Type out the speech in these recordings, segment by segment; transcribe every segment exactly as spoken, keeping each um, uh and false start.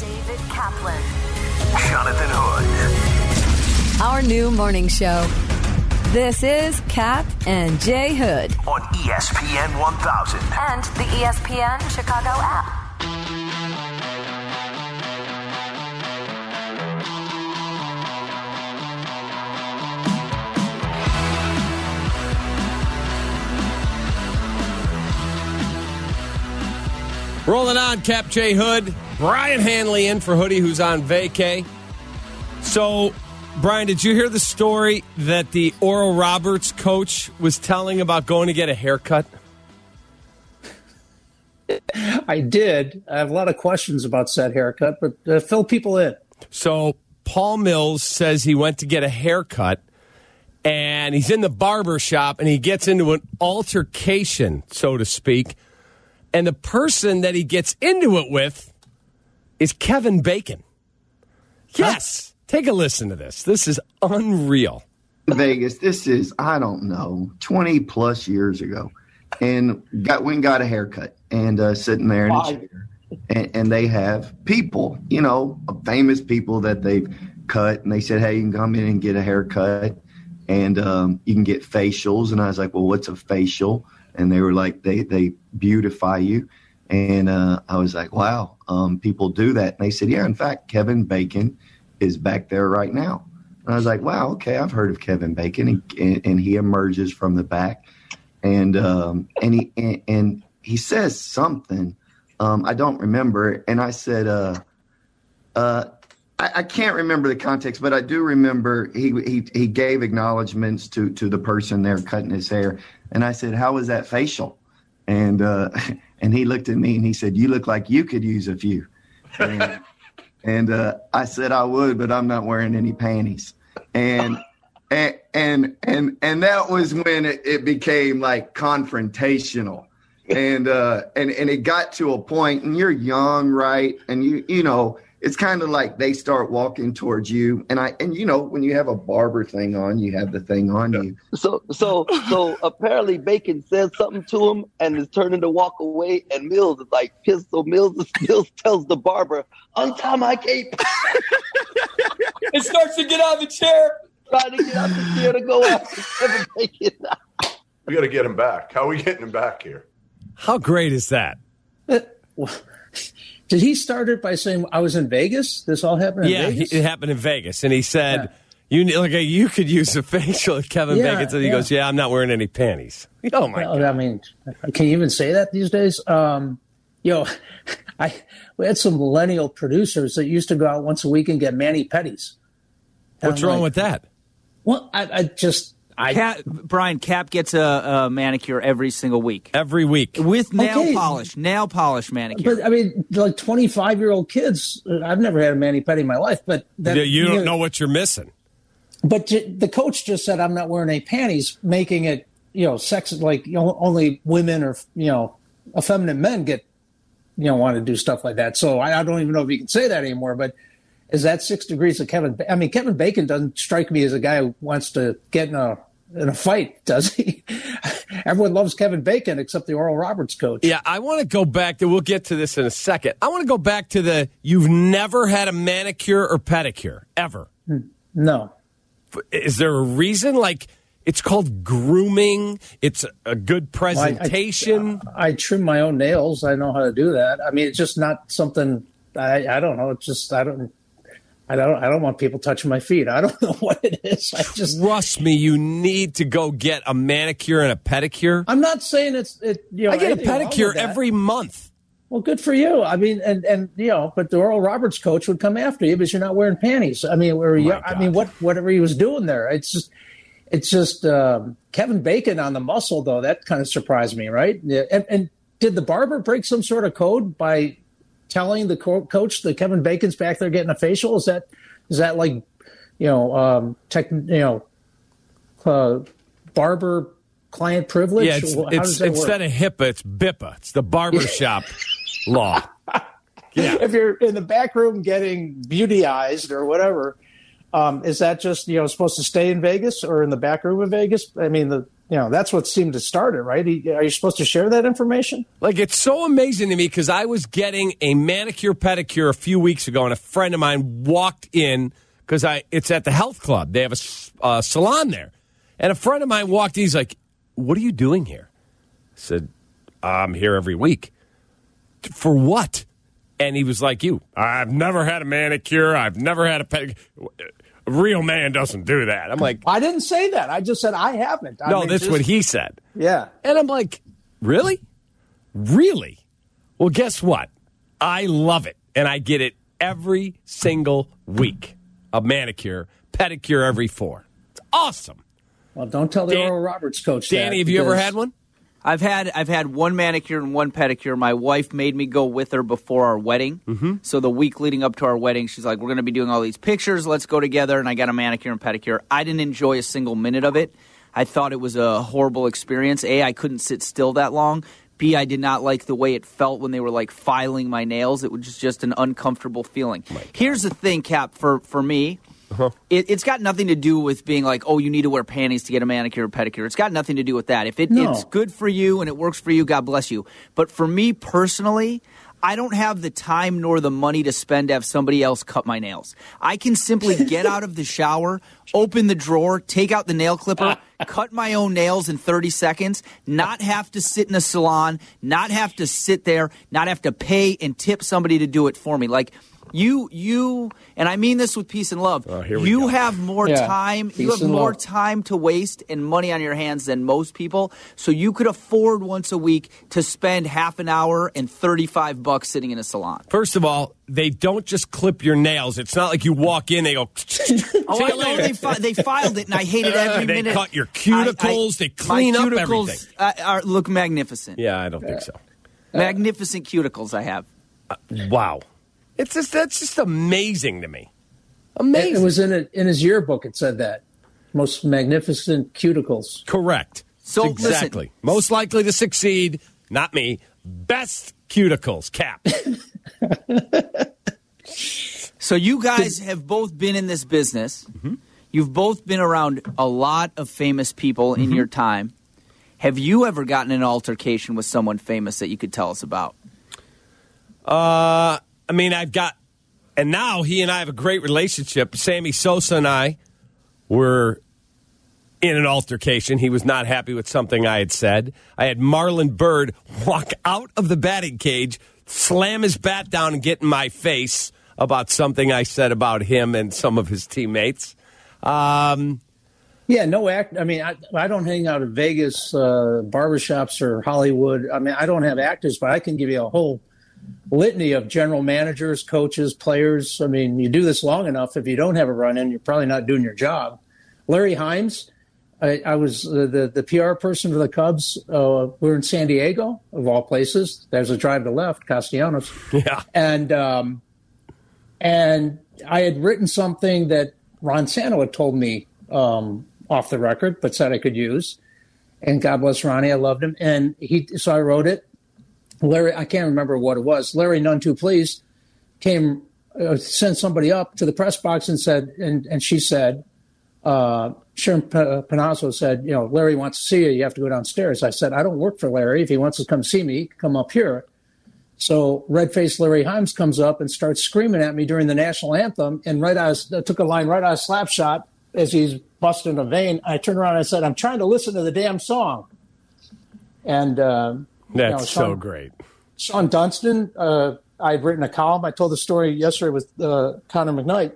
David Kaplan. Jonathan Hood. Our new morning show. This is Kap and Jay Hood. On E S P N one thousand. And the E S P N Chicago app. Rolling on, Cap J Hood. Brian Hanley in for Hoodie, who's on vacay. So, Brian, did you hear the story that the Oral Roberts coach was telling about going to get a haircut? I did. I have a lot of questions about said haircut, but uh, fill people in. So, Paul Mills says he went to get a haircut, and he's in the barber shop, and he gets into an altercation, so to speak. And the person that he gets into it with is Kevin Bacon. Yes. Huh? Take a listen to this. This is unreal. Vegas, this is, I don't know, twenty plus years ago. And got went and got a haircut and uh, sitting there in a chair. And, and they have people, you know, famous people that they've cut. And they said, hey, you can come in and get a haircut. And um, you can get facials. And I was like, well, what's a facial? And they were like, they they beautify you. And uh, I was like, wow, um, people do that. And they said, yeah, in fact, Kevin Bacon is back there right now. And I was like, wow, okay, I've heard of Kevin Bacon. And, and he emerges from the back. And um, and, he, and, and he says something. Um, I don't remember. And I said, uh, uh, I, I can't remember the context, but I do remember he he, he gave acknowledgments to, to the person there cutting his hair. And I said, how was that facial? And uh, and he looked at me and he said, you look like you could use a few. And, and uh, I said, I would, but I'm not wearing any panties. And and and and, and that was when it, it became like confrontational. And uh, and and it got to a point, and you're young, right? And you you know, it's kind of like they start walking towards you, and I and you know when you have a barber thing on, you have the thing on you. So so so apparently Bacon says something to him and is turning to walk away, and Mills is like pissed. So Mills Mills tells the barber, "Untie my cape." It starts to get out of the chair, trying to get out the chair to go after Kevin Bacon. We got to get him back. How are we getting him back here? How great is that? Uh, well, did he start it by saying, I was in Vegas? This all happened in yeah, Vegas? Yeah, it happened in Vegas. And he said, yeah. you like you could use a facial at Kevin yeah, Bacon. So he yeah. goes, yeah, I'm not wearing any panties. Oh, my well, God. I mean, can you even say that these days? Um, yo, I we had some millennial producers that used to go out once a week and get mani-pedis. What's wrong like, with that? Well, I, I just... I, Cap, Brian, Cap gets a, a manicure every single week. Every week. With nail okay. polish. Nail polish manicure. But, I mean, like twenty-five-year-old kids, I've never had a mani-pedi in my life. But that, You, you don't know, know what you're missing. But the coach just said, I'm not wearing any panties, making it, you know, sex, like you know, only women or, you know, effeminate men get, you know, want to do stuff like that. So I, I don't even know if you can say that anymore. But is that six degrees of Kevin? I mean, Kevin Bacon doesn't strike me as a guy who wants to get in a in a fight, does he? Everyone loves Kevin Bacon except the Oral Roberts coach. Yeah, I want to go back to, we'll get to this in a second. I want to go back to the, you've never had a manicure or pedicure, ever. No. Is there a reason? Like, it's called grooming. It's a good presentation. Well, I, I, I trim my own nails. I know how to do that. I mean, it's just not something, I, I don't know. It's just, I don't, I don't. I don't want people touching my feet. I don't know what it is. I just trust me. You need to go get a manicure and a pedicure. I'm not saying it's. It, you know, I get a pedicure every month. Well, good for you. I mean, and and you know, but the Oral Roberts coach would come after you because you're not wearing panties. I mean, where you, I mean, what whatever he was doing there. It's just, it's just um, Kevin Bacon on the muscle though. That kind of surprised me, right? And, and did the barber break some sort of code by telling the co- coach that Kevin Bacon's back there getting a facial? Is that is that like, you know, um, tech, you know, uh, barber client privilege? Yeah, it's, it's instead of HIPAA, it's BIPA. It's the barbershop law. Yeah. If you're in the back room getting beautyized or whatever, um, is that just, you know, supposed to stay in Vegas or in the back room of Vegas? I mean, the you know, that's what seemed to start it, right? Are you supposed to share that information? Like, it's so amazing to me because I was getting a manicure pedicure a few weeks ago, and a friend of mine walked in because I it's at the health club. They have a uh, salon there. And a friend of mine walked in. He's like, what are you doing here? I said, I'm here every week. For what? And he was like you. I've never had a manicure. I've never had a pedicure. A real man doesn't do that. I'm like, I didn't say that. I just said I haven't. I no, mean, that's just, what he said. Yeah. And I'm like, really? Really? Well, guess what? I love it. And I get it every single week. A manicure, pedicure every four. It's awesome. Well, don't tell the Dan- Oral Roberts coach that. Danny, have you ever had one? I've had I've had one manicure and one pedicure. My wife made me go with her before our wedding. Mm-hmm. So the week leading up to our wedding, she's like, we're going to be doing all these pictures. Let's go together. And I got a manicure and pedicure. I didn't enjoy a single minute of it. I thought it was a horrible experience. A, I couldn't sit still that long. B, I did not like the way it felt when they were like filing my nails. It was just, just an uncomfortable feeling. Here's the thing, Cap, for, for me. Uh-huh. It, it's got nothing to do with being like, oh, you need to wear panties to get a manicure or pedicure. It's got nothing to do with that. If it, no. it's good for you and it works for you, God bless you. But for me personally, I don't have the time nor the money to spend to have somebody else cut my nails. I can simply get out of the shower, open the drawer, take out the nail clipper, cut my own nails in thirty seconds, not have to sit in a salon, not have to sit there, not have to pay and tip somebody to do it for me. Like, You, you, and I mean this with peace and love, oh, here we you go. have more yeah, time, you have more love. time to waste and money on your hands than most people, so you could afford once a week to spend half an hour and thirty-five bucks sitting in a salon. First of all, they don't just clip your nails. It's not like you walk in, they go, oh, I know, they, fi- they filed it, and I hated every they minute. They cut your cuticles, I, I, they clean up everything. My cuticles uh, are, look magnificent. Yeah, I don't think so. Magnificent cuticles I have. Uh, wow. It's just that's just amazing to me. Amazing. It was in a, in his yearbook. It said that most magnificent cuticles. Correct. So exactly. Listen. Most likely to succeed. Not me. Best cuticles. Cap. So you guys have both been in this business. Mm-hmm. You've both been around a lot of famous people in mm-hmm. your time. Have you ever gotten in an altercation with someone famous that you could tell us about? Uh. I mean, I've got, and now he and I have a great relationship. Sammy Sosa and I were in an altercation. He was not happy with something I had said. I had Marlon Byrd walk out of the batting cage, slam his bat down, and get in my face about something I said about him and some of his teammates. Um, yeah, no act. I mean, I, I don't hang out at Vegas uh, barbershops or Hollywood. I mean, I don't have actors, but I can give you a whole litany of general managers, coaches, players. I mean, you do this long enough. If you don't have a run-in, you're probably not doing your job. Larry Himes, I, I was uh, the, the P R person for the Cubs. Uh, we were in San Diego, of all places. There's a drive to left, Castellanos. Yeah. And, um, and I had written something that Ron Santo had told me um, off the record, but said I could use. And God bless Ronnie, I loved him. And he, so I wrote it. Larry, I can't remember what it was. Larry, none too pleased, came, uh, sent somebody up to the press box and said, and, and she said, uh, Sharon Panazzo said, you know, Larry wants to see you. You have to go downstairs. I said, I don't work for Larry. If he wants to come see me, come up here. So red-faced Larry Himes comes up and starts screaming at me during the national anthem. And right as I took a line right out of Slapshot as he's busting a vein. I turned around and I said, I'm trying to listen to the damn song. And, uh, That's you know, Sean, so great. Sean Dunston, uh, I'd written a column. I told the story yesterday with uh, Connor McKnight.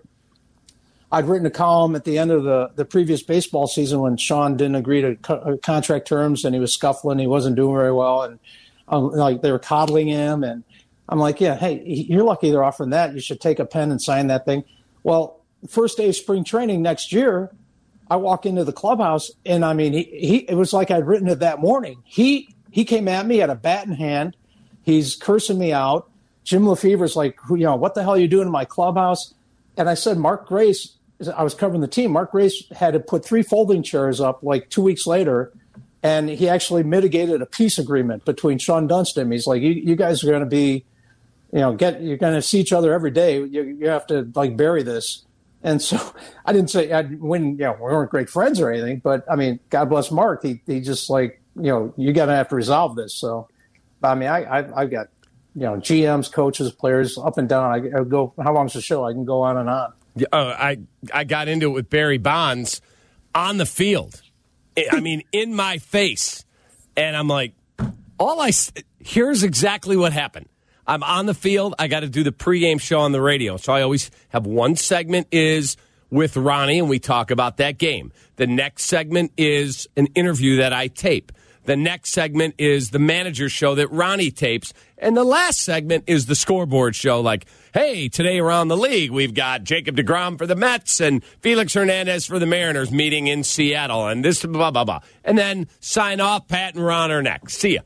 I'd written a column at the end of the, the previous baseball season when Sean didn't agree to co- contract terms and he was scuffling. He wasn't doing very well. And um, like they were coddling him. And I'm like, yeah, hey, you're lucky they're offering that. You should take a pen and sign that thing. Well, first day of spring training next year, I walk into the clubhouse and I mean, he, he it was like I'd written it that morning. He, He came at me, had a bat in hand. He's cursing me out. Jim Lefevre's like, you know, what the hell are you doing in my clubhouse? And I said, Mark Grace, I was covering the team. Mark Grace had to put three folding chairs up like two weeks later, and he actually mitigated a peace agreement between Sean Dunston. He's like, you, you guys are going to be, you know, get you're going to see each other every day. You, you have to like bury this. And so I didn't say I when you know we weren't great friends or anything, but I mean, God bless Mark. He he just like you know you got to have to resolve this. So I mean, I, I I've got you know G Ms, coaches, players up and down. I, I go. How long's the show? I can go on and on. Yeah, uh, I I got into it with Barry Bonds on the field. I mean, in my face, and I'm like, all I here's exactly what happened. I'm on the field. I got to do the pregame show on the radio. So I always have one segment is with Ronnie, and we talk about that game. The next segment is an interview that I tape. The next segment is the manager show that Ronnie tapes. And the last segment is the scoreboard show. Like, hey, today around the league, we've got Jacob deGrom for the Mets and Felix Hernandez for the Mariners meeting in Seattle. And this, blah, blah, blah. And then sign off, Pat and Ron are next. See ya.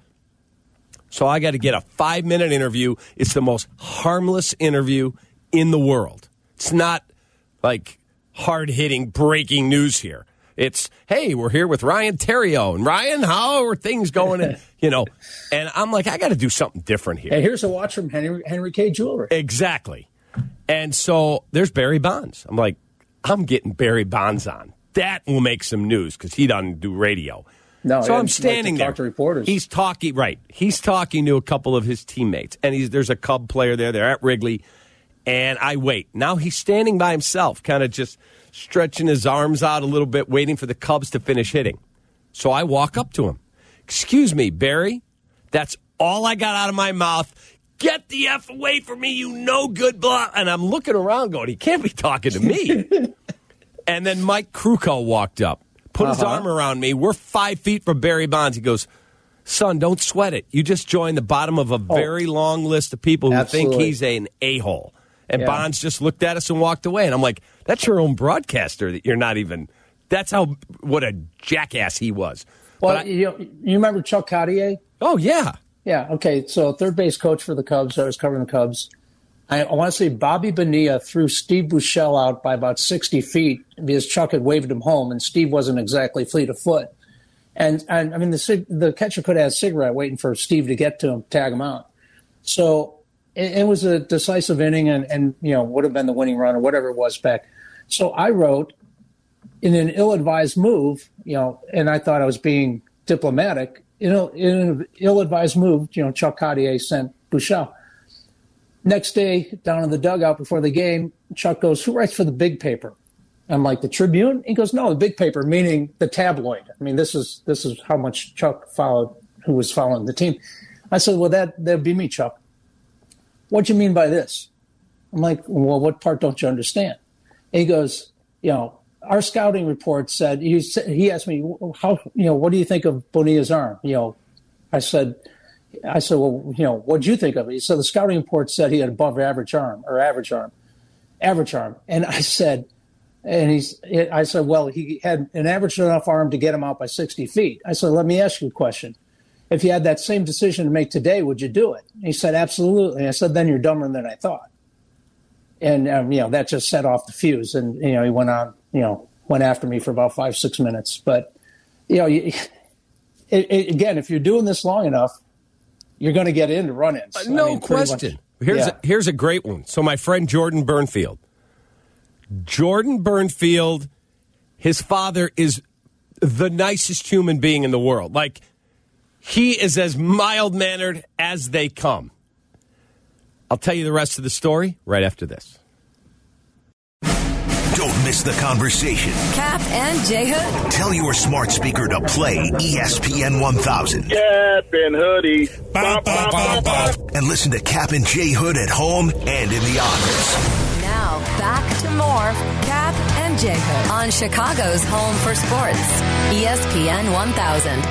So I got to get a five-minute interview. It's the most harmless interview in the world. It's not like hard-hitting breaking news here. It's, hey, we're here with Ryan Theriot. And Ryan, how are things going? And, you know, and I'm like, I got to do something different here. Hey, here's a watch from Henry, Henry K. Jewelry. Exactly. And so there's Barry Bonds. I'm like, I'm getting Barry Bonds on. That will make some news because he doesn't do radio. No, so I'm standing like there. Talk to reporters. He's talking, right. He's talking to a couple of his teammates. And he's, there's a Cub player there. They're at Wrigley. And I wait. Now he's standing by himself, kind of just stretching his arms out a little bit, waiting for the Cubs to finish hitting. So I walk up to him. Excuse me, Barry. That's all I got out of my mouth. Get the F away from me, you no good blah. And I'm looking around going, he can't be talking to me. And then Mike Krukow walked up. Put his Uh-huh. arm around me. We're five feet from Barry Bonds. He goes, son, don't sweat it. You just joined the bottom of a very oh, long list of people who absolutely. think he's an a-hole. And yeah. Bonds just looked at us and walked away. And I'm like, that's your own broadcaster that you're not even – that's how – what a jackass he was. Well, I, you, you remember Chuck Cottier? Oh, yeah. Yeah, okay. So third base coach for the Cubs. I was covering the Cubs. I, I want to say Bobby Bonilla threw Steve Buechele out by about sixty feet because Chuck had waved him home, and Steve wasn't exactly fleet of foot. And, and I mean, the the catcher could have had a cigarette waiting for Steve to get to him, tag him out. So it, it was a decisive inning, and, and you know would have been the winning run or whatever it was back. So I wrote in an ill-advised move, you know, and I thought I was being diplomatic. In, a, in an ill-advised move, you know, Chuck Cottier sent Buechele. Next day, down in the dugout before the game, Chuck goes, who writes for the big paper? I'm like, the Tribune? He goes, no, the big paper, meaning the tabloid. I mean, this is this is how much Chuck followed, who was following the team. I said, well, that, that'd be me, Chuck. What do you mean by this? I'm like, well, what part don't you understand? And he goes, you know, our scouting report said, he, said, he asked me, how, you know, what do you think of Bonilla's arm? You know, I said, I said, well, you know, what'd you think of it? He said, the scouting report said he had above average arm or average arm, average arm. And I said, and he's, I said, well, he had an average enough arm to get him out by sixty feet. I said, let me ask you a question. If you had that same decision to make today, would you do it? And he said, absolutely. And I said, then you're dumber than I thought. And, um, you know, that just set off the fuse. And, you know, he went on, you know, went after me for about five, six minutes. But, you know, you, it, it, again, if you're doing this long enough, you're going to get into run-ins. Uh, no I mean, question. Much, here's, yeah. a, here's a great one. So my friend Jordan Burnfield. Jordan Burnfield, his father is the nicest human being in the world. Like, he is as mild-mannered as they come. I'll tell you the rest of the story right after this. Don't miss the conversation. Cap and J Hood. Tell your smart speaker to play E S P N one thousand. Cap and Hoodie. Bah, bah, bah, bah. And listen to Cap and J Hood at home and in the office. Now, back to more Cap and J Hood on Chicago's home for sports. E S P N one thousand.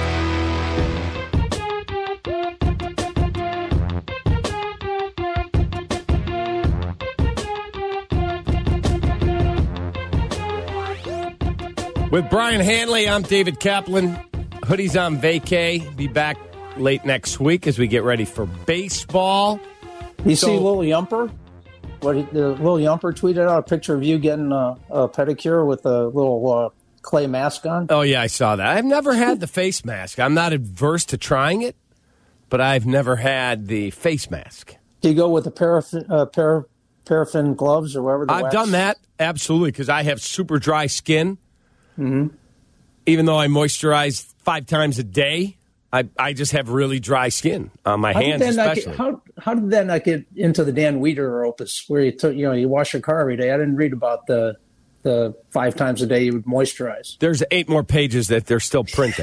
With Brian Hanley, I'm David Kaplan. Hoodie's on vacay. Be back late next week as we get ready for baseball. You so, see Lil Yumper? What the Lil Yumper tweeted out a picture of you getting a, a pedicure with a little uh, clay mask on. Oh yeah, I saw that. I've never had the face mask. I'm not adverse to trying it, but I've never had the face mask. Do you go with a paraf- uh, para- paraffin gloves or whatever. The I've wax. done that, absolutely, because I have super dry skin. Mm-hmm. Even though I moisturize five times a day, I, I just have really dry skin on my how hands, did especially. Get, how how did that not get into the Dan Wiederer opus, where you took you know you wash your car every day? I didn't read about the the five times a day you would moisturize. There's eight more pages that they're still printing.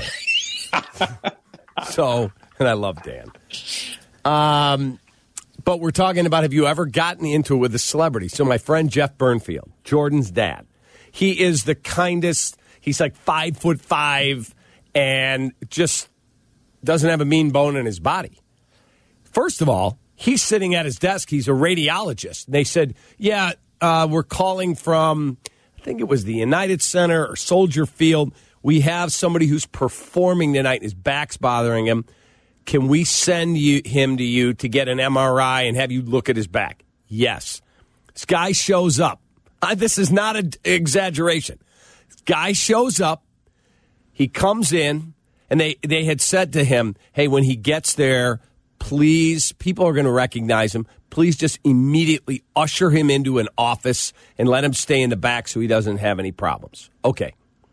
So, and I love Dan. Um, but we're talking about, have you ever gotten into it with a celebrity? So my friend Jeff Burnfield, Jordan's dad, he is the kindest. He's like five foot five and just doesn't have a mean bone in his body. First of all, he's sitting at his desk. He's a radiologist. And they said, yeah, uh, we're calling from, I think it was the United Center or Soldier Field. We have somebody who's performing tonight and his back's bothering him. Can we send you, him to you to get an M R I and have you look at his back? Yes. This guy shows up. Uh, this is not an exaggeration. This guy shows up. He comes in, and they, they had said to him, hey, when he gets there, please, people are going to recognize him. Please just immediately usher him into an office and let him stay in the back so he doesn't have any problems. Okay.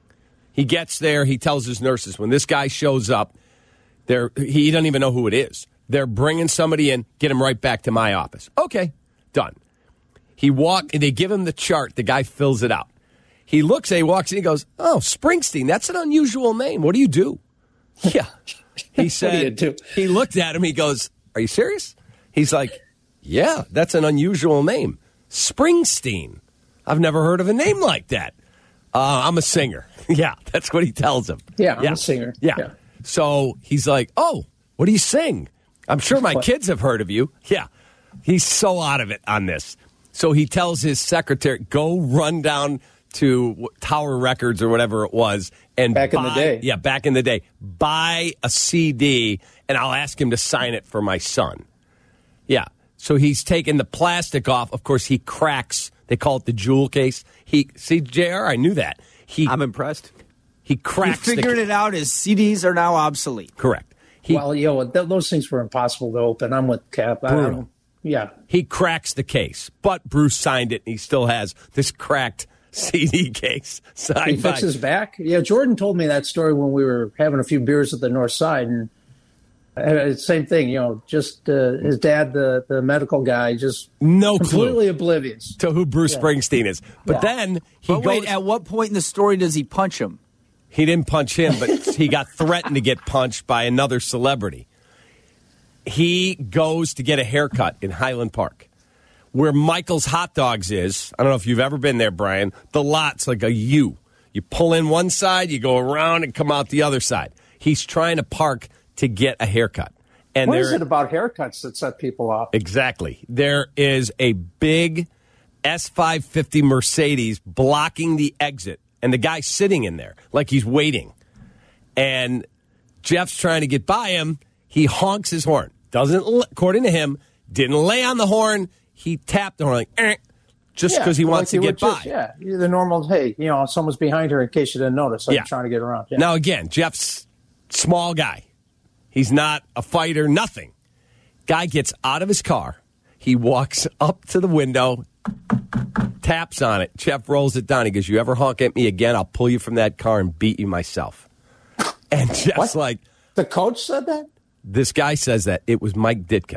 He gets there. He tells his nurses, when this guy shows up, they're, he doesn't even know who it is. They're bringing somebody in, get him right back to my office. Okay, done. He walk, and they give him the chart. The guy fills it out. He looks, he walks in, he goes, oh, Springsteen, that's an unusual name. What do you do? Yeah. He said, do do? He looked at him, he goes, are you serious? He's like, yeah, that's an unusual name. Springsteen. I've never heard of a name like that. Uh, I'm a singer. Yeah, that's what he tells him. Yeah, I'm yeah. a singer. Yeah. yeah. So he's like, oh, what do you sing? I'm sure my what? kids have heard of you. Yeah. He's so out of it on this. So he tells his secretary, go run down to Tower Records or whatever it was. And back buy, in the day. Yeah, back in the day. Buy a C D, and I'll ask him to sign it for my son. Yeah. So he's taking the plastic off. Of course, he cracks. They call it the jewel case. He See, J R, I knew that. He, I'm impressed. He cracks. He figured the, it out as C Ds are now obsolete. Correct. He, well, you know, th- those things were impossible to open. I'm with Cap. Brutal. Yeah. He cracks the case, but Bruce signed it, and he still has this cracked C D case. Signed he fixed his back? Yeah, Jordan told me that story when we were having a few beers at the North Side, and uh, same thing, you know, just uh, his dad, the, the medical guy, just no completely clue oblivious to who Bruce yeah. Springsteen is. But yeah. then he but goes, wait, at what point in the story does he punch him? He didn't punch him, but he got threatened to get punched by another celebrity. He goes to get a haircut in Highland Park, where Michael's Hot Dogs is. I don't know if you've ever been there, Brian. The lot's like a U. You pull in one side, you go around and come out the other side. He's trying to park to get a haircut. And what there, is it about haircuts that set people off? Exactly. There is a big S five fifty Mercedes blocking the exit, and the guy's sitting in there like he's waiting. And Jeff's trying to get by him. He honks his horn. Doesn't, according to him, didn't lay on the horn. He tapped the horn like, eh, just because yeah, he wants like to get by. Just, yeah, the normal, hey, you know, someone's behind her in case you didn't notice. I'm yeah. trying to get around. Yeah. Now, again, Jeff's small guy. He's not a fighter, nothing. Guy gets out of his car. He walks up to the window, taps on it. Jeff rolls it down. He goes, you ever honk at me again, I'll pull you from that car and beat you myself. And Jeff's what? like... The coach said that? This guy says that. It was Mike Ditka.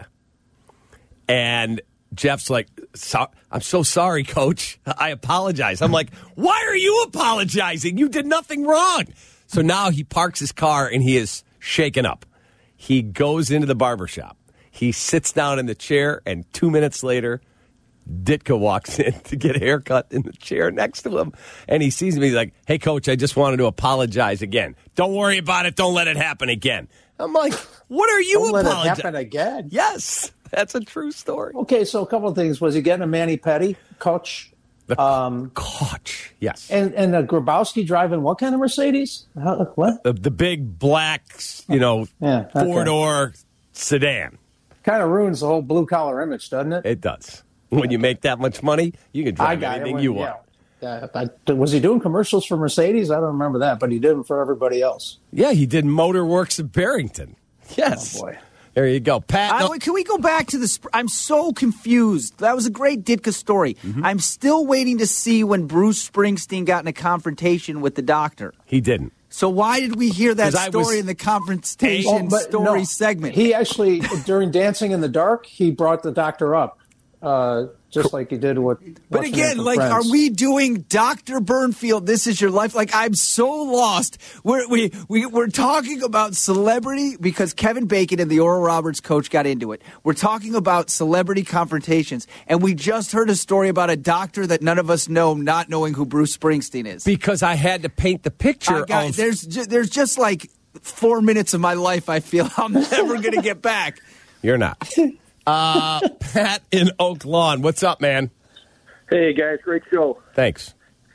And Jeff's like, so, I'm so sorry, coach. I apologize. I'm like, why are you apologizing? You did nothing wrong. So now he parks his car and he is shaken up. He goes into the barbershop. He sits down in the chair, and two minutes later, Ditka walks in to get a haircut in the chair next to him. And he sees me. He's like, hey, coach, I just wanted to apologize again. Don't worry about it. Don't let it happen again. I'm like, what are you Don't apologizing? Let it happen again? Yes, that's a true story. Okay, so a couple of things. Was he getting a Mani-Pedi, coach? The um, coach, yes. And and a Grabowski driving what kind of Mercedes? How, what? The, the big black, you know, yeah, okay. four-door sedan. Kind of ruins the whole blue-collar image, doesn't it? It does. When you make that much money, you can drive anything when, you want. Yeah. Uh, I, was he doing commercials for Mercedes? I don't remember that, but he did them for everybody else. Yeah, he did Motor Works of Barrington. Yes. Oh, boy. There you go, Pat. I, No. can we go back to the? Sp- I'm so confused. That was a great Ditka story. Mm-hmm. I'm still waiting to see when Bruce Springsteen got in a confrontation with the doctor. He didn't. So why did we hear that 'Cause I story was- in the confrontation Oh, but story no, segment? He actually, during Dancing in the Dark, he brought the doctor up, uh, just like he did with. But What's Her again, Name from like, Friends. are we doing Doctor Burnfield? This is your life. Like, I'm so lost. We're we we we're talking about celebrity because Kevin Bacon and the Oral Roberts coach got into it. We're talking about celebrity confrontations, and we just heard a story about a doctor that none of us know, not knowing who Bruce Springsteen is. Because I had to paint the picture. I got, of there's ju- there's just like four minutes of my life I feel I'm never going to get back. You're not. Uh, Pat in Oak Lawn, what's up, man? Hey, guys, great show. Thanks.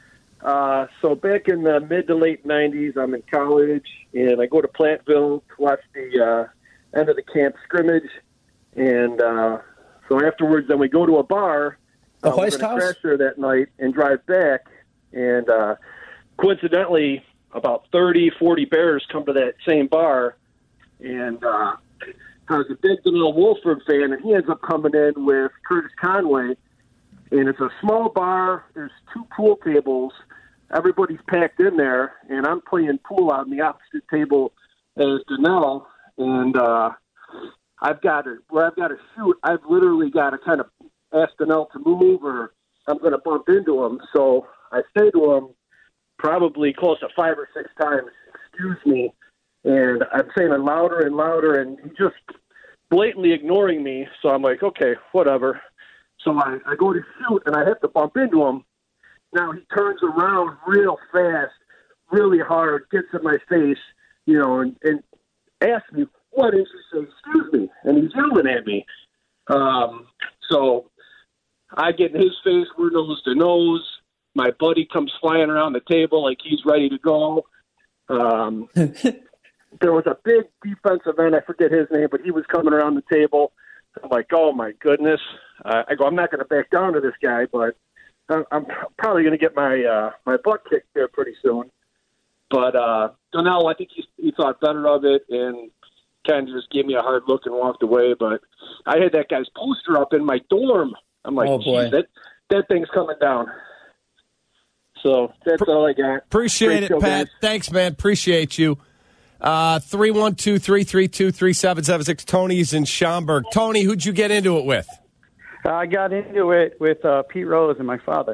Uh, so back in the mid to late nineties, I'm in college, and I go to Plantville to watch the uh, end of the camp scrimmage. And uh, so afterwards, then we go to a bar. The uh, we're Hoist gonna House? crash there that night and drive back. And uh, coincidentally, about thirty, forty Bears come to that same bar. And uh, I was a big Donnell Wolford fan, and he ends up coming in with Curtis Conway. And it's a small bar. There's two pool tables. Everybody's packed in there, and I'm playing pool out on the opposite table as Donnell. And uh, I've got to where I've got to shoot. I've literally got to kind of ask Donnell to move, or I'm going to bump into him. So I say to him, probably close to five or six times, "Excuse me," and I'm saying it louder and louder, and he's just blatantly ignoring me. So I'm like, okay, whatever. So I, I go to shoot, and I have to bump into him. Now he turns around real fast, really hard, gets in my face, you know, and, and asks me, what is he say, excuse me? And he's yelling at me. Um, so I get in his face, we're nose to nose. My buddy comes flying around the table like he's ready to go. Um, there was a big defensive end, I forget his name, but he was coming around the table. I'm like, oh, my goodness. Uh, I go, I'm not going to back down to this guy, but I'm, I'm probably going to get my uh, my butt kicked there pretty soon. But uh, Donnell, I think he, he thought better of it and kind of just gave me a hard look and walked away. But I had that guy's poster up in my dorm. I'm like, Oh, boy. geez, that, that thing's coming down. So that's all I got. Appreciate Great it, show, Pat. guys. Thanks, man. Appreciate you. Uh, three one two, three three two, three seven seven six. Tony's in Schaumburg. Tony, who'd you get into it with? I got into it with uh, Pete Rose and my father.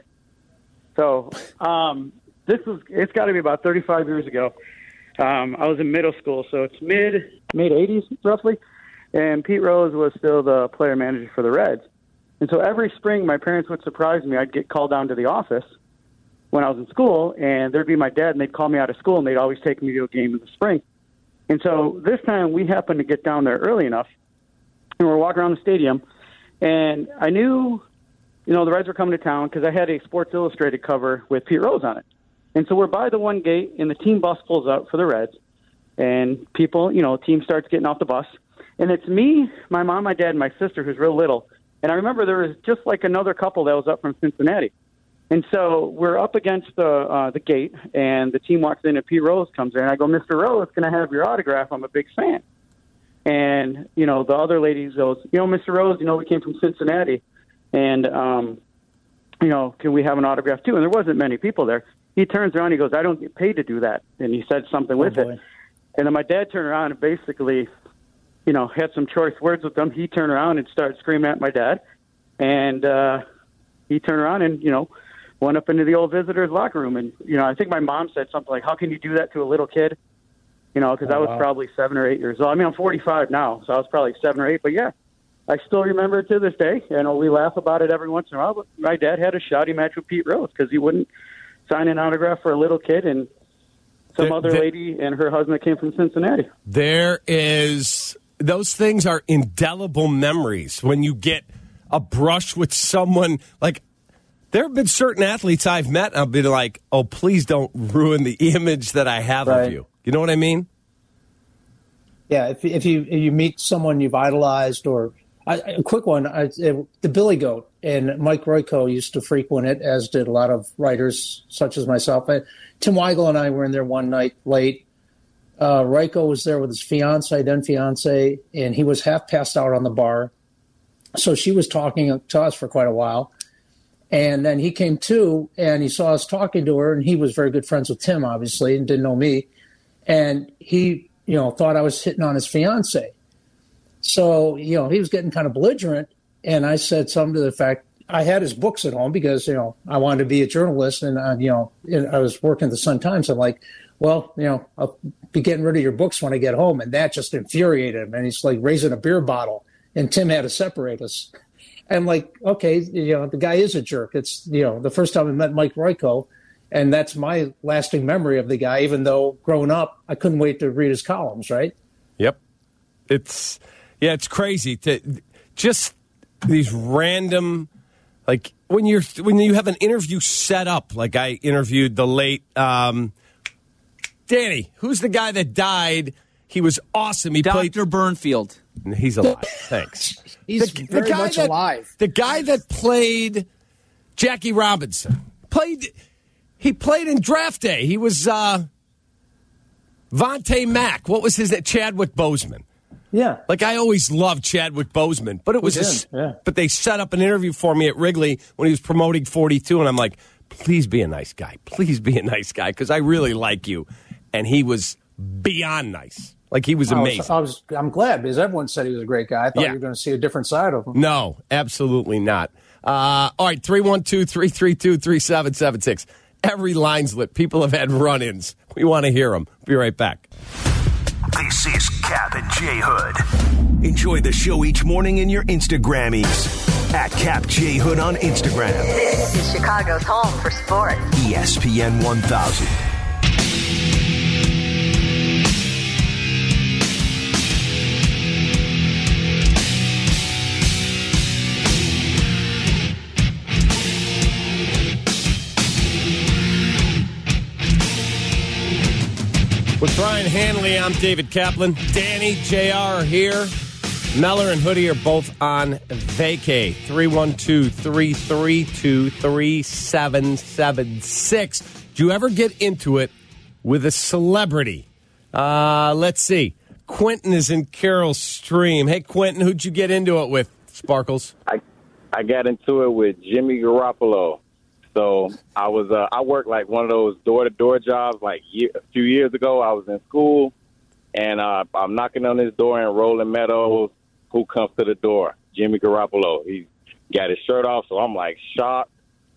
So um, this was, it's got to be about thirty-five years ago. Um, I was in middle school, so it's mid, mid-eighties roughly, and Pete Rose was still the player manager for the Reds. And so every spring, my parents would surprise me. I'd get called down to the office when I was in school, and there'd be my dad, and they'd call me out of school, and they'd always take me to a game in the spring. And so this time we happened to get down there early enough, and we're walking around the stadium, and I knew, you know, the Reds were coming to town because I had a Sports Illustrated cover with Pete Rose on it. And so we're by the one gate, and the team bus pulls up for the Reds, and people, you know, team starts getting off the bus. And it's me, my mom, my dad, and my sister, who's real little. And I remember there was just like another couple that was up from Cincinnati. And so we're up against the uh, the gate, and the team walks in, and Pete Rose comes in. And I go, Mister Rose, can I have your autograph? I'm a big fan. And, you know, the other lady goes, you know, Mister Rose, you know, we came from Cincinnati. And, um, you know, can we have an autograph too? And there wasn't many people there. He turns around, he goes, I don't get paid to do that. And he said something with boy. it. And then my dad turned around and basically, you know, had some choice words with them. He turned around and started screaming at my dad. And uh, he turned around and, you know, went up into the old visitors' locker room. And, you know, I think my mom said something like, how can you do that to a little kid? You know, because Oh, I was wow. probably seven or eight years old. I mean, I'm forty-five now, so I was probably seven or eight. But, yeah, I still remember it to this day. You know, we laugh about it every once in a while. But my dad had a shouting match with Pete Rose because he wouldn't sign an autograph for a little kid and some The- other the- lady and her husband that came from Cincinnati. There is, those things are indelible memories when you get a brush with someone. Like, there have been certain athletes I've met, and I'll be like, oh, please don't ruin the image that I have Right. of you. You know what I mean? Yeah, if, if you if you meet someone you've idolized, or I, a quick one, I, it, the Billy Goat, and Mike Royko used to frequent it, as did a lot of writers such as myself. I, Tim Weigel and I were in there one night late, Uh, Ryko was there with his fiance, then fiance, and he was half passed out on the bar. So she was talking to us for quite a while. And then he came to, and he saw us talking to her, and he was very good friends with Tim, obviously, and didn't know me. And he, you know, thought I was hitting on his fiance. So, you know, he was getting kind of belligerent. And I said something to the fact, I had his books at home because, you know, I wanted to be a journalist, and, uh, you know, and I was working at the Sun-Times. I'm like, well, you know, I'll be getting rid of your books when I get home. And that just infuriated him. And he's like raising a beer bottle, and Tim had to separate us. I'm like, okay, you know, the guy is a jerk. It's, you know, the first time I met Mike Royko, and that's my lasting memory of the guy, even though growing up, I couldn't wait to read his columns, right? Yep. It's, yeah, it's crazy to just these random, like when you're, when you have an interview set up, like I interviewed the late, um, Danny, who's the guy that died? He was awesome. He Doctor played Burnfield. He's alive. Thanks. He's the, very the guy much that, alive. The guy that played Jackie Robinson played. He played in Draft Day. He was uh, Vontae Mack. What was his name? Chadwick Boseman. Yeah. Like I always loved Chadwick Boseman, but it was. A, yeah. But they set up an interview for me at Wrigley when he was promoting forty-two, and I'm like, please be a nice guy. Please be a nice guy because I really like you, and he was beyond nice. Like, he was amazing. I was, I was, I'm glad, because everyone said he was a great guy. I thought Yeah. you were going to see a different side of him. No, absolutely not. Uh, all right, three one two, three three two, three seven seven six. Every line's lit. People have had run-ins. We want to hear them. Be right back. This is Cap and J Hood. Enjoy the show each morning in your Instagrammies. At Cap J Hood on Instagram. This is Chicago's home for sports. E S P N one thousand. With Brian Hanley, I'm David Kaplan. Danny, J R are here. Meller and Hoodie are both on vacay. three one two, three three two, three seven seven six. Do you ever get into it with a celebrity? Uh, let's see. Quentin is in Carroll Stream. Hey, Quentin, who'd you get into it with, Sparkles? I I got into it with Jimmy Garoppolo. So I was uh, I worked like one of those door-to-door jobs like year, a few years ago. I was in school, and uh, I'm knocking on his door in Rolling Meadows. Who comes to the door? Jimmy Garoppolo. He got his shirt off, so I'm like shocked.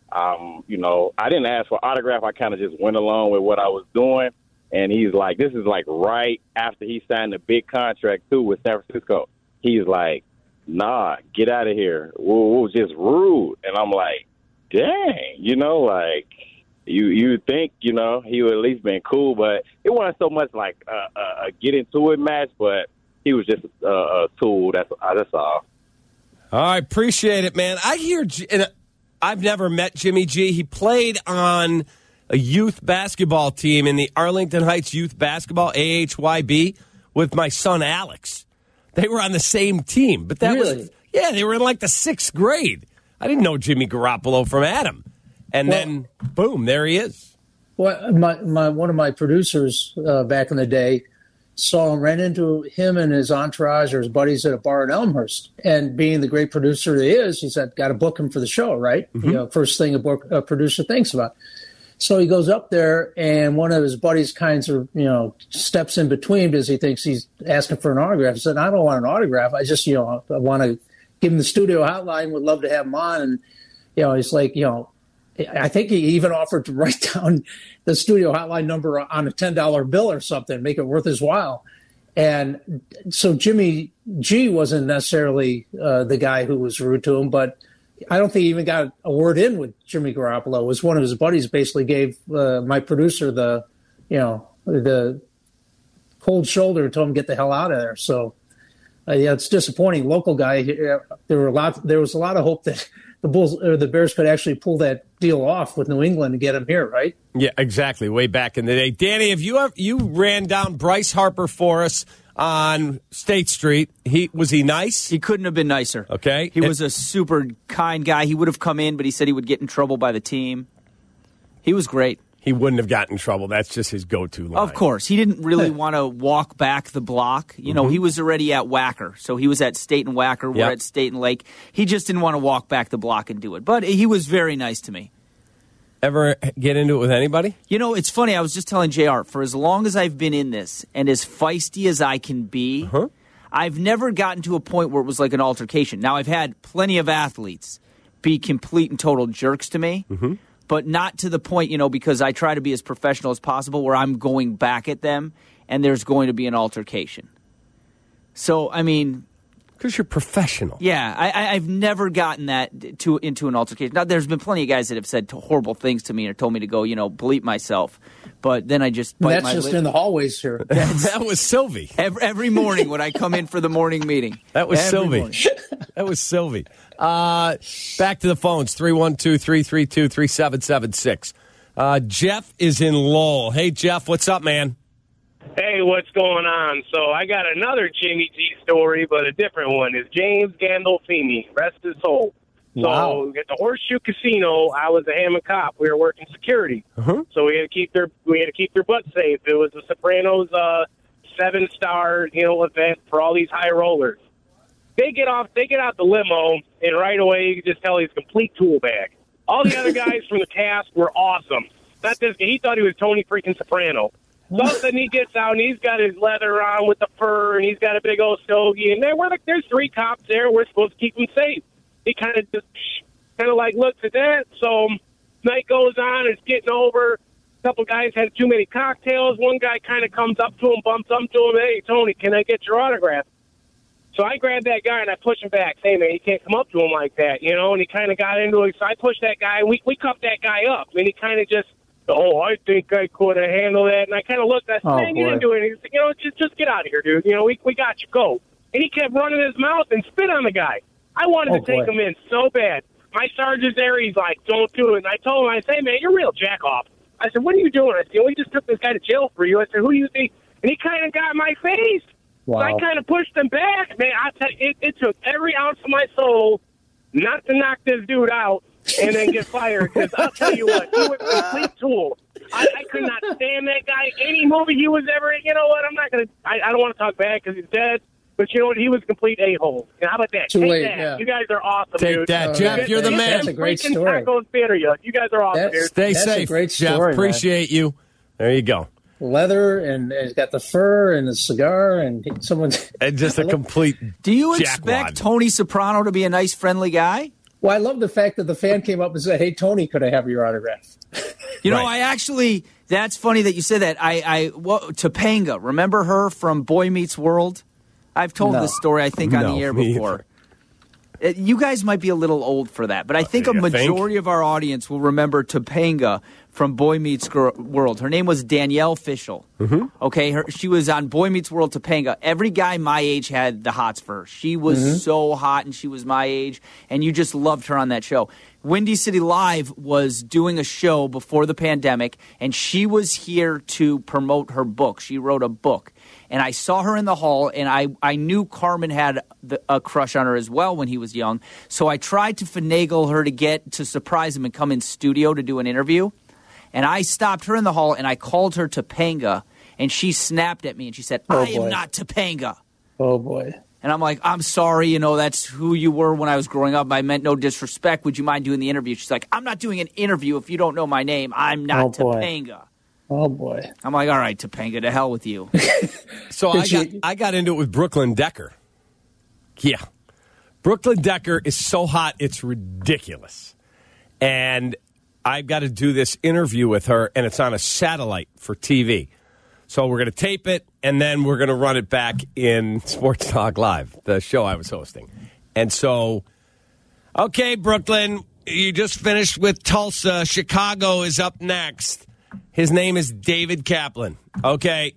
Um, you know, I didn't ask for autograph. I kind of just went along with what I was doing, and he's like, this is like right after he signed a big contract too with San Francisco. He's like, nah, get out of here. Whoa, whoa, just rude. And I'm like, dang, you know, like you you think, you know, he would at least been cool, but it wasn't so much like a, a, a get into it match, but he was just a, a tool. That's that's all. All right, appreciate it, man. I hear, and I've never met Jimmy G. He played on a youth basketball team in the Arlington Heights Youth Basketball, A H Y B, with my son Alex. They were on the same team, but that Really? was, yeah, they were in like the sixth grade. I didn't know Jimmy Garoppolo from Adam. And Well- then, boom, there he is. Well, my, my one of my producers uh, back in the day saw him, ran into him and his entourage or his buddies at a bar in Elmhurst. And being the great producer he is, he said, got to book him for the show, right? Mm-hmm. You know, first thing a, book, a producer thinks about. So he goes up there, and one of his buddies kinds of, you know, steps in between because he thinks he's asking for an autograph. He said, I don't want an autograph. I just, you know, I want to give him the studio hotline, would love to have him on. And, you know, he's like, you know, I think he even offered to write down the studio hotline number on a ten dollar bill or something, make it worth his while. And so Jimmy G wasn't necessarily uh, the guy who was rude to him, but I don't think he even got a word in with Jimmy Garoppolo. It was one of his buddies basically gave uh, my producer the, you know, the cold shoulder and told him get the hell out of there. So, uh, yeah, it's disappointing. Local guy, uh, there were a lot. There was a lot of hope that the Bulls or the Bears could actually pull that deal off with New England and get him here, right? Yeah, exactly. Way back in the day. Danny, have you ever, you ran down Bryce Harper for us on State Street. He was he nice? He couldn't have been nicer. Okay. He was a super kind guy. He would have come in, but he said he would get in trouble by the team. He was great. he wouldn't have gotten in trouble. That's just his go-to line. Of course. He didn't really want to walk back the block. You know, Mhm. he was already at Wacker. So he was at State and Wacker. We're Yep. at State and Lake. He just didn't want to walk back the block and do it. But he was very nice to me. Ever get into it with anybody? You know, it's funny. I was just telling J R, for as long as I've been in this and as feisty as I can be, Uh-huh. I've never gotten to a point where it was like an altercation. Now, I've had plenty of athletes be complete and total jerks to me. Mm-hmm. But not to the point, you know, because I try to be as professional as possible where I'm going back at them and there's going to be an altercation. So, I mean... Because you're professional. Yeah, I, I, I've never gotten that to into an altercation. Now, there's been plenty of guys that have said horrible things to me or told me to go, you know, bleep myself. But then I just bite That's my just lip. in the hallways here. That was Sylvie. Every, every morning when I come in for the morning meeting. That was Every Sylvie. morning. That was Sylvie. Uh, back to the phones, three one two, three three two, three seven seven six. Uh, Jeff is in Lowell. Hey, Jeff, what's up, man? Hey, what's going on? So I got another Jimmy G story, but a different one. It's James Gandolfini, rest his soul. Wow. So at the Horseshoe Casino, I was a Hammond cop. We were working security, Uh-huh. so we had to keep their we had to keep their butts safe. It was the Sopranos uh, seven star you know event for all these high rollers. They get off, they get out the limo, and right away you can just tell he's a complete tool bag. All the other guys from the cast were awesome. Not this guy. He thought he was Tony freaking Soprano. So all of a sudden he gets out and he's got his leather on with the fur and he's got a big old stogie. And there, we're like, there's three cops there. We're supposed to keep him safe. He kind of just kind of like looks at that. So night goes on. It's getting over. A couple guys had too many cocktails. One guy kind of comes up to him, bumps up to him. Hey, Tony, can I get your autograph? So I grabbed that guy and I pushed him back. Hey, man, you can't come up to him like that, you know. And he kind of got into it. So I pushed that guy and we, we cuffed that guy up. And he kind of just, oh, I think I could have handled that. And I kind of looked. I said, Oh, man, you boy. didn't do anything. He said, you know, just just get out of here, dude. You know, we we got you. Go. And he kept running his mouth and spit on the guy. I wanted Oh, to take boy. him in so bad. My sergeant's there. He's like, don't do it. And I told him, I said, hey, man, you're a real jack-off. I said, what are you doing? I said, we just took this guy to jail for you. I said, who do you think? And he kind of got in my face. So I Wow. kind of pushed him back. Man, I tell you, it, it took every ounce of my soul not to knock this dude out and then get fired. Because I'll tell you what, he was a complete tool. I, I could not stand that guy. Any movie he was ever in, you know what? I'm not going to, I I don't want to talk bad because he's dead. But you know what? He was a complete a-hole. And how about that? Too Take late, that. yeah. You guys are awesome, Take dude. that, Oh, Jeff. yeah. You're the That's- man. that's a great Freaking story. Tacos theater, you. You guys are awesome, That's- dude. Stay That's a safe, great Jeff. story, man. Appreciate you. There you go. Leather and it's got the fur and the cigar and someone. And just a complete Do you jackwad. expect Tony Soprano to be a nice, friendly guy? Well, I love the fact that the fan came up and said, "Hey, Tony, could I have your autograph?" You know, Right. I actually, that's funny that you said that. I, I, what, Topanga, remember her from Boy Meets World? I've told No. this story, I think, on No, the air me before. Uh, You guys might be a little old for that, but I think a you think? majority of our audience will remember Topanga from Boy Meets Gr- World. Her name was Danielle Fishel. Mm-hmm. Okay, her, she was on Boy Meets World Topanga. Every guy my age had the hots for her. She was Mm-hmm. so hot, and she was my age, and you just loved her on that show. Windy City Live was doing a show before the pandemic, and she was here to promote her book. She wrote a book. And I saw her in the hall, and I, I knew Carmen had the, a crush on her as well when he was young. So I tried to finagle her to get to surprise him and come in studio to do an interview. And I stopped her in the hall, and I called her Topanga, and she snapped at me, and she said, Oh, I am boy. not Topanga. Oh boy. And I'm like, I'm sorry, you know, that's who you were when I was growing up. I meant no disrespect. Would you mind doing the interview? She's like, I'm not doing an interview if you don't know my name. I'm not Oh, boy. Topanga. Oh boy. I'm like, all right, Topanga, to hell with you. So I got I got into it with Brooklyn Decker. Yeah. Brooklyn Decker is so hot, it's ridiculous. And I've got to do this interview with her, and it's on a satellite for T V. So we're going to tape it, and then we're going to run it back in Sports Talk Live, the show I was hosting. And so, okay, Brooklyn, you just finished with Tulsa. Chicago is up next. His name is David Kaplan. Okay.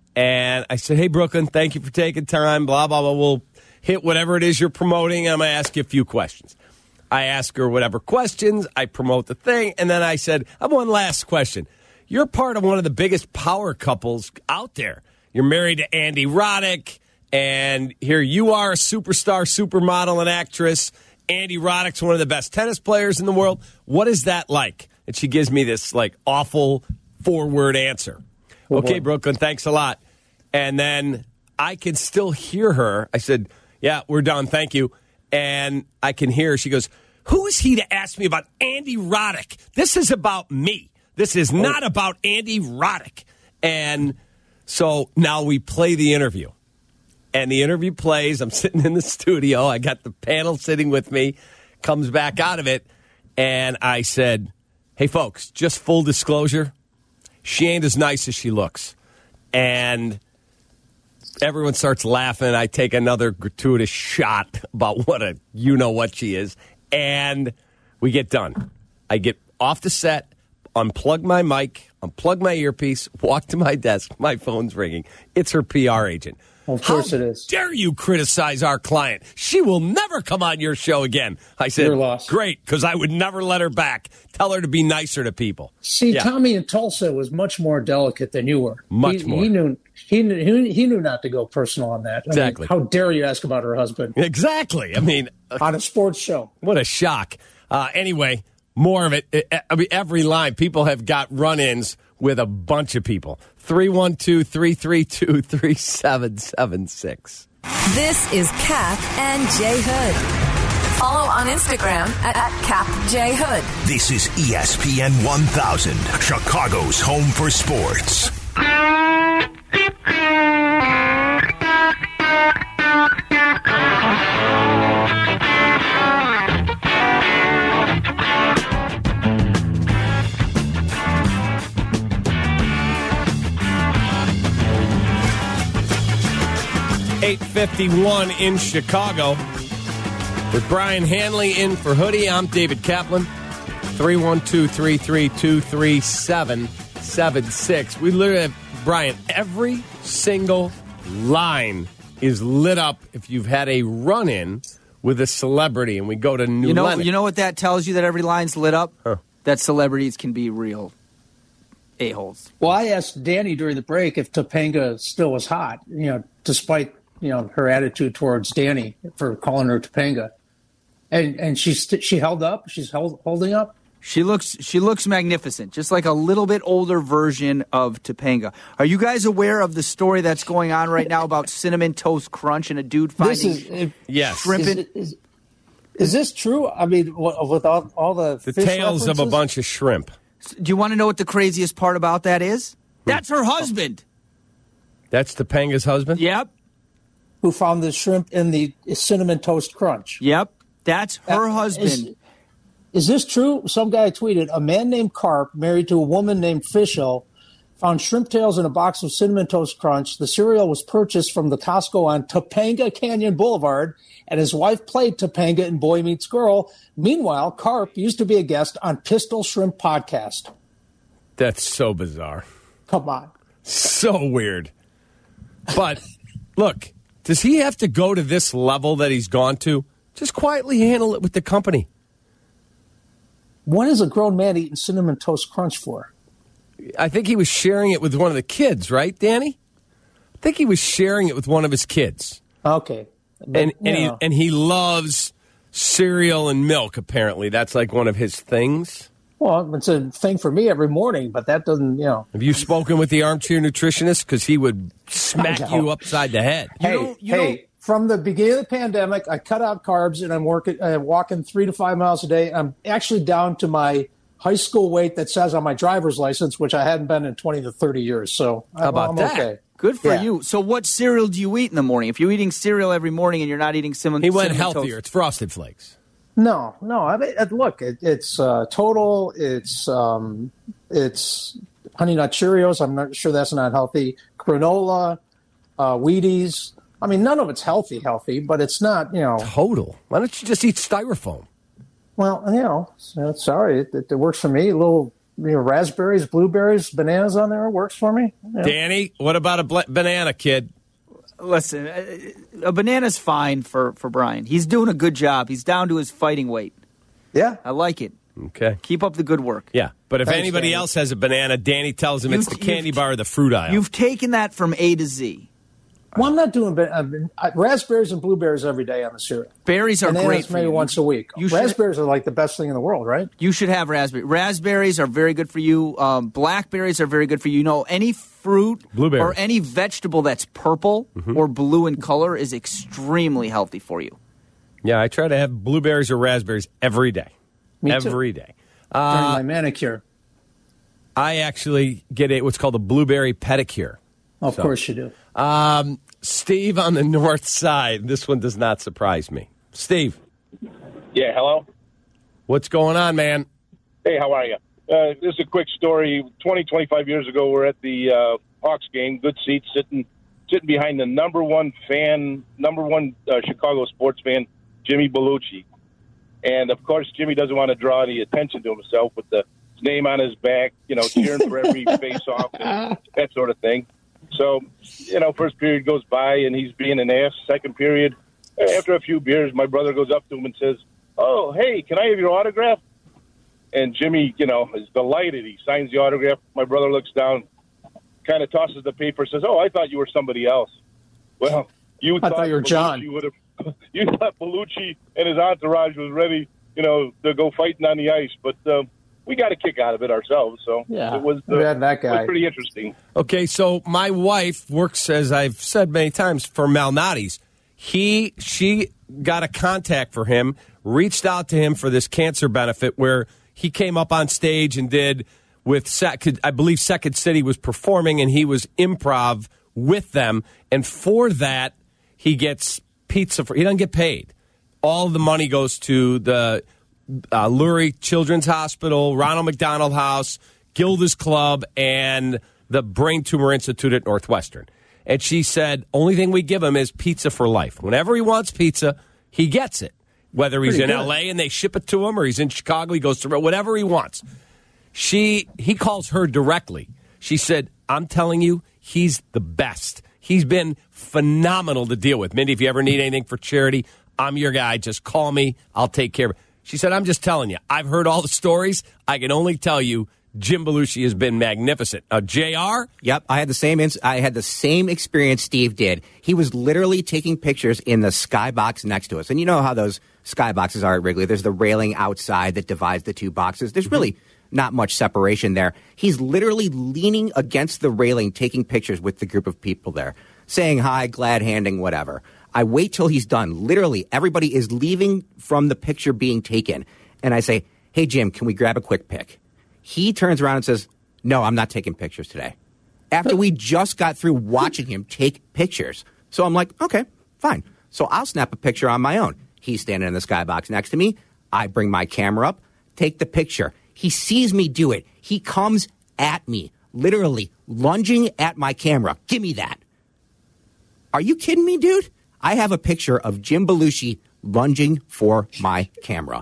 And I said, hey, Brooklyn, thank you for taking time, blah, blah, blah. We'll hit whatever it is you're promoting, and I'm going to ask you a few questions. I ask her whatever questions. I promote the thing. And then I said, I have one last question. You're part of one of the biggest power couples out there. You're married to Andy Roddick, and here you are, a superstar, supermodel, and actress. Andy Roddick's one of the best tennis players in the world. What is that like? and she gives me this like awful four-word answer. Oh, okay, boy. Brooklyn, thanks a lot. And then I can still hear her. I said, yeah, we're done, thank you. And I can hear her. She goes, who is he to ask me about Andy Roddick? This is about me. This is not about Andy Roddick. And so now we play the interview. And the interview plays. I'm sitting in the studio. I got the panel sitting with me. Comes back out of it. And I said, hey, folks, just full disclosure, she ain't as nice as she looks. And everyone starts laughing. I take another gratuitous shot about what a you-know-what she is. And we get done. I get off the set, unplug my mic, unplug my earpiece, walk to my desk. My phone's ringing. It's her P R agent. Of course How it is. Dare you criticize our client? She will never come on your show again. I said, You're lost. Great, because I would never let her back. Tell her to be nicer to people. See, Yeah. Tommy in Tulsa was much more delicate than you were. Much he, more. He knew he knew he knew not to go personal on that. I mean, Exactly. how dare you ask about her husband Exactly. I mean, on a sports show? what a shock. Uh, anyway, more of it. I mean, every line, people have got run-ins with a bunch of people. three one two, three three two, three seven seven six. This is Cap and J Hood. Follow on Instagram at, at Cap J Hood. This is E S P N one thousand, Chicago's home for sports. eight fifty-one in Chicago. With Brian Hanley in for Hoodie, I'm David Kaplan. three one two, three three two, three seven seven six. We literally have, Brian, every single line is lit up if you've had a run-in with a celebrity, and we go to New You know, Leonard. you know what that tells you that every line's lit up? Huh. That celebrities can be real a-holes. Well, I asked Danny during the break if Topanga still was hot. You know, despite you know her attitude towards Danny for calling her Topanga, and and she st- she held up. She's held, holding up. She looks she looks magnificent, just like a little bit older version of Topanga. Are you guys aware of the story that's going on right now about Cinnamon Toast Crunch and a dude This finding is it, yes. shrimp is, in- it- is, is this true? I mean, wh- with all, all the the fish tails of a references? bunch of shrimp. Do you want to know what the craziest part about that is? That's her husband. That's Topanga's husband? Yep. who found the shrimp in the Cinnamon Toast Crunch. Yep. That's her Uh, husband. Is, is this true? Some guy tweeted, a man named Carp, married to a woman named Fischel, found shrimp tails in a box of Cinnamon Toast Crunch. The cereal was purchased from the Costco on Topanga Canyon Boulevard, and his wife played Topanga in Boy Meets Girl. Meanwhile, Carp used to be a guest on Pistol Shrimp Podcast. That's so bizarre. Come on. So weird. But, look, does he have to go to this level that he's gone to? Just quietly handle it with the company. What is a grown man eating Cinnamon Toast Crunch for? I think he was sharing it with one of the kids, right, Danny? I think he was sharing it with one of his kids. Okay. But, And and you he, know. and he loves cereal and milk, apparently. That's like one of his things. Well, it's a thing for me every morning, but that doesn't, you know. Have you spoken with the armchair nutritionist? Because he would smack I know. you upside the head. Hey, don't- you hey, from the beginning of the pandemic, I cut out carbs and I'm working, uh, walking three to five miles a day. I'm actually down to my high school weight that says on my driver's license, which I hadn't been in twenty to thirty years. So How about I'm that? okay. Good for Yeah. you. So what cereal do you eat in the morning? If you're eating cereal every morning and you're not eating cinnamon, He went cinnamon healthier. toast- It's Frosted Flakes. No, no. I mean, uh, look, it, it's uh, Total. It's um, it's Honey Nut Cheerios. I'm not sure that's not healthy. Granola, uh, Wheaties. I mean, none of it's healthy, healthy, but it's not, you know. Total. Why don't you just eat styrofoam? Well, you know, so, sorry, it, it, it works for me. A little, you know, raspberries, blueberries, bananas on there works for me. Yeah. Danny, what about a bl- banana, kid? Listen, a- a banana's fine for, for Brian. He's doing a good job. He's down to his fighting weight. Yeah. I like it. Okay. Keep up the good work. Yeah, but if Thanks, anybody Danny. else has a banana, Danny tells him it's You've- the candy you've- bar or the fruit aisle. You've taken that from A to Z. Well, I'm not doing uh, raspberries and blueberries every day on the cereal. Berries are and great for maybe you. once a week. You raspberries should, are like the best thing in the world, right? You should have raspberries. Raspberries are very good for you. Um, blackberries are very good for you. You know, any fruit Blueberries. or any vegetable that's purple Mhm. or blue in color is extremely healthy for you. Yeah, I try to have blueberries or raspberries every day. Me every too. day. During Uh, my manicure. I actually get a, what's called a blueberry pedicure. Of So, course you do. Um, Steve on the north side. This one does not surprise me. Steve, Yeah, hello? what's going on, man? Hey, how are you? Uh, this is a quick story. twenty, twenty-five years ago, we're at the uh, Hawks game, good seats, sitting sitting behind the number one fan, number one uh, Chicago sports fan, Jimmy Belushi. And, of course, Jimmy doesn't want to draw any attention to himself with the his name on his back, you know, cheering for every face-off and that sort of thing. So, you know, first period goes by, and he's being an ass. Second period, after a few beers, my brother goes up to him and says, oh, hey, can I have your autograph? And Jimmy, you know, is delighted. He signs the autograph. My brother looks down, kind of tosses the paper, says, oh, I thought you were somebody else. Well, you I thought you were John. Belushi would have, you thought Belushi and his entourage was ready, you know, to go fighting on the ice. But um, we got a kick out of it ourselves. So Yeah, it was, uh, we had that it was guy. pretty interesting. Okay, so my wife works, as I've said many times, for Malnati's. He, she got a contact for him, reached out to him for this cancer benefit where he came up on stage and did with, Sec- I believe Second City was performing, and he was improv with them. And for that, he gets pizza. For, he doesn't get paid. All the money goes to the uh, Lurie Children's Hospital, Ronald McDonald House, Gilda's Club, and the Brain Tumor Institute at Northwestern. And she said, only thing we give him is pizza for life. Whenever he wants pizza, he gets it. Whether he's Pretty in good. L A and they ship it to him, or he's in Chicago, he goes to whatever he wants. She, he calls her directly. She said, I'm telling you, he's the best. He's been phenomenal to deal with. Mindy, if you ever need anything for charity, I'm your guy. Just call me. I'll take care of it. She said, I'm just telling you. I've heard all the stories. I can only tell you Jim Belushi has been magnificent. Uh, J R? Yep, I had the same. Ins- I had the same experience Steve did. He was literally taking pictures in the skybox next to us, and you know how those skyboxes are at Wrigley. There's the railing outside that divides the two boxes. There's really not much separation there. He's literally leaning against the railing, taking pictures with the group of people there, saying hi, glad handing, whatever. I wait till he's done. Literally, everybody is leaving from the picture being taken, and I say, "Hey Jim, can we grab a quick pic?" He turns around and says, no, I'm not taking pictures today. After we just got through watching him take pictures. So I'm like, okay, fine. So I'll snap a picture on my own. He's standing in the skybox next to me. I bring my camera up, take the picture. He sees me do it. He comes at me, literally lunging at my camera. Give me that. Are you kidding me, dude? I have a picture of Jim Belushi lunging for my camera.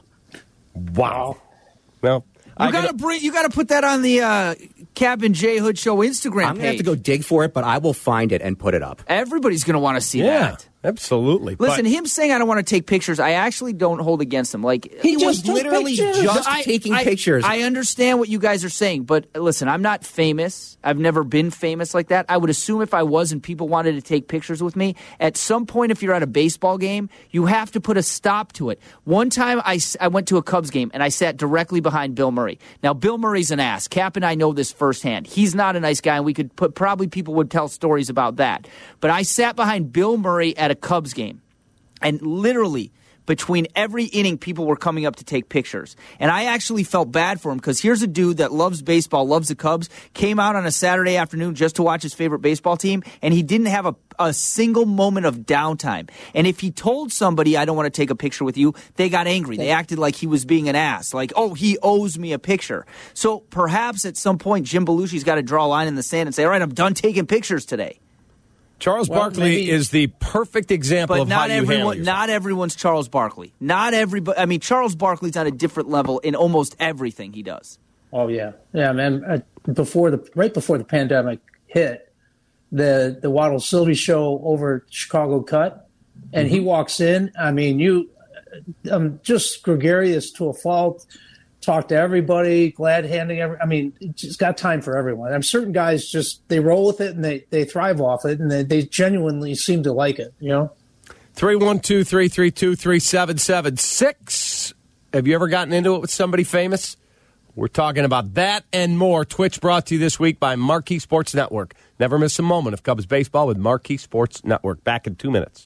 Wow. Well, You gotta bring. You gotta put that on the uh, Cap and J Hood Show Instagram I'm page. gonna have to go dig for it, but I will find it and put it up. Everybody's gonna want to see Yeah, that. absolutely. Listen, But- him saying I don't want to take pictures, I actually don't hold against him. Like He was literally just I- taking I- pictures. I understand what you guys are saying, but listen, I'm not famous. I've never been famous like that. I would assume if I was and people wanted to take pictures with me, at some point, if you're at a baseball game, you have to put a stop to it. One time, I, s- I went to a Cubs game and I sat directly behind Bill Murray. Now, Bill Murray's an ass. Cap and I know this firsthand. He's not a nice guy, and we could put probably people would tell stories about that. But I sat behind Bill Murray at a Cubs game. And literally, between every inning, people were coming up to take pictures. And I actually felt bad for him because here's a dude that loves baseball, loves the Cubs, came out on a Saturday afternoon just to watch his favorite baseball team, and he didn't have a, a single moment of downtime. And if he told somebody, I don't want to take a picture with you, they got angry. They acted like he was being an ass, like, oh, he owes me a picture. So perhaps at some point, Jim Belushi's got to draw a line in the sand and say, all right, I'm done taking pictures today. Charles Well, Barkley maybe- is the perfect example But of how not you handle everyone, yourself. not everyone's Charles Barkley. Not everybody. I mean, Charles Barkley's on a different level in almost everything he does. Oh yeah, yeah, man. Uh, before the right before the pandemic hit, the the Waddle Sylvie show over at Chicago Cut, and he walks in. I mean, you, um, just gregarious to a fault, talk to everybody, glad handing every. I mean, it's got time for everyone. I'm certain guys just they roll with it and they, they thrive off it, and they, they genuinely seem to like it. You know, three one two three three two three seven seven six. Have you ever gotten into it with somebody famous? We're talking about that and more. Twitch brought to you this week by Marquee Sports Network. Never miss a moment of Cubs baseball with Marquee Sports Network. Back in two minutes.